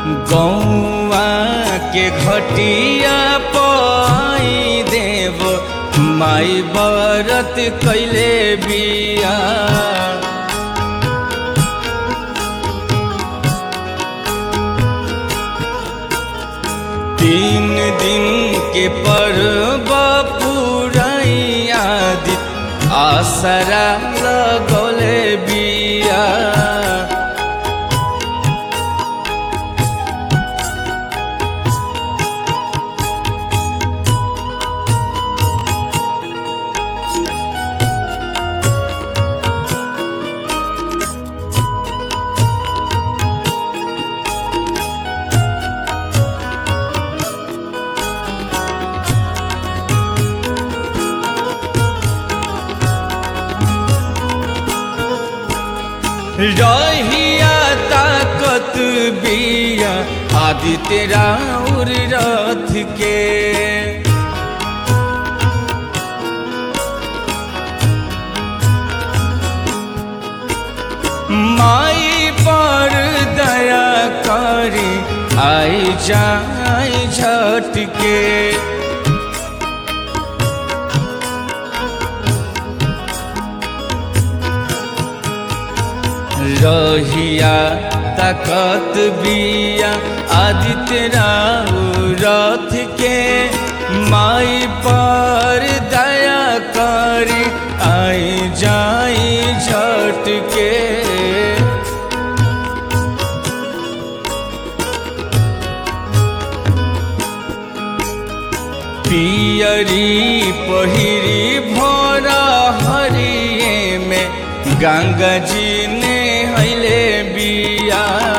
गौवा के घटिया पाई देव माई बरत कैले बिया। 3 दिन के पर्व पुराई आदि आसरा लगौले बिया। रहिया ताकत बिया आदित्य राउर रथ के। माई पर दया करी आई जाई झटके। रहिया ताकत बिया आदित्य राउर रथ के। माई पर दया करी आई जाई झटके। पियरी पहिरी भोरा हरिये में गंगा जी ने हईले बिया।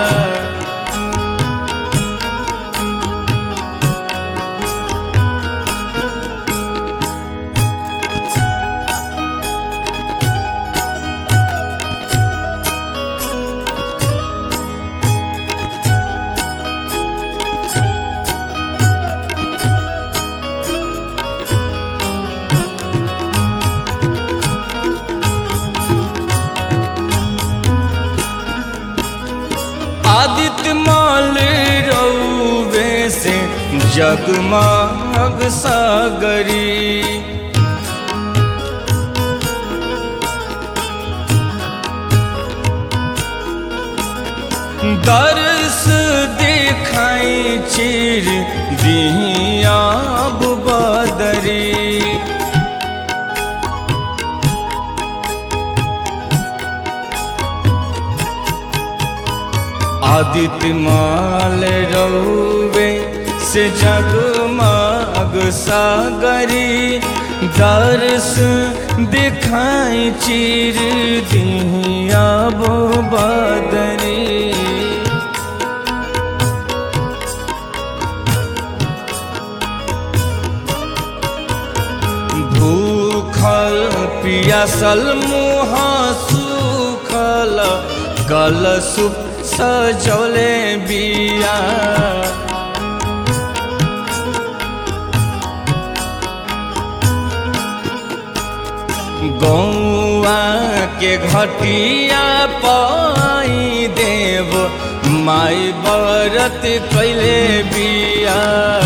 आदित्य माल रउवे से जगमग सागरी। दर्श दिखाई चिर दिया बदरी। आदित्य माल रउवे से जगमग सागरी। दर्श दिखाई चिर दिया बदरी। भूखल पियासल मुँह सुखल कलशुप सजौले बिया। गौवा के घटिया पाई देव माई बरत कैले बिया।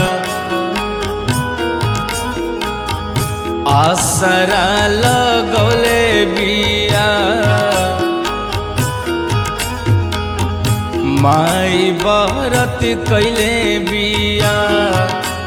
आसरा लगौले बिया। माई बरत कैले बिया।